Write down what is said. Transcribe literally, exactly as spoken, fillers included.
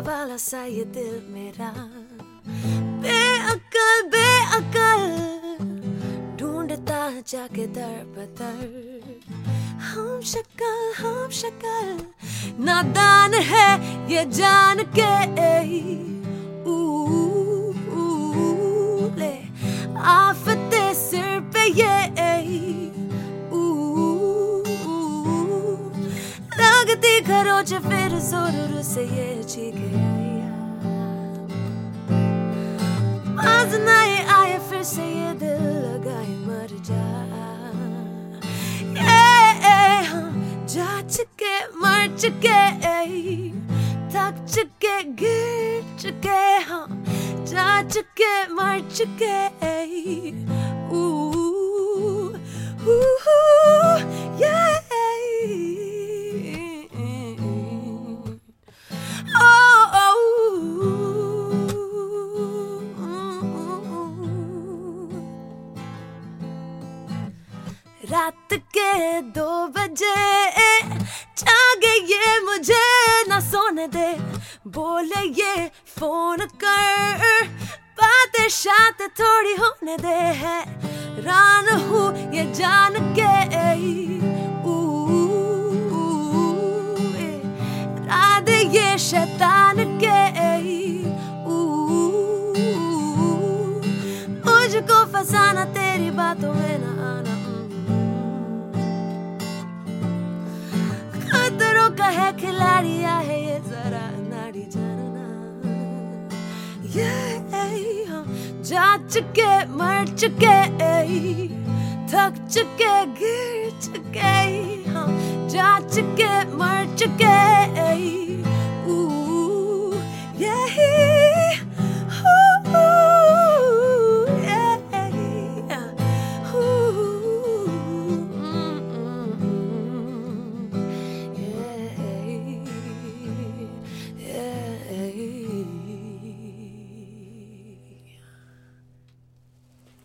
वाला सा ये दिल मेरा, बेअकल बेअकल ढूंढता जाके दर बदर। हम शक्ल हम शक्ल नादान है ये जान के, ऊ, ऊ, ले आफते सिर पे ये, ऊ, ऊ, लगती खरोच फिर जोर से ये चीखे आया, बाज ना ये आए फिर से ये दिल लगाए मर जा। ये हम जा चुके मर चुके, थक चुके गिर चुके, हम जा चुके मर चुके, ऊ, ऊ, ये रात के दो बजे जागे ये मुझे ना सोने दे, बोले ये फोन कर बातें शातें थोड़ी होने दे, है रान हूँ ये जान के, ऊ, राधे ये शैतान के, ऊ, मुझको फंसाना तेरी बातों में ना आना, खतरों का है खिलाड़िया है ये जरा नाड़ी जानना। ये हम जा चुके मर चुके, थक चुके गिर चुके, हम जा चुके मर चुके।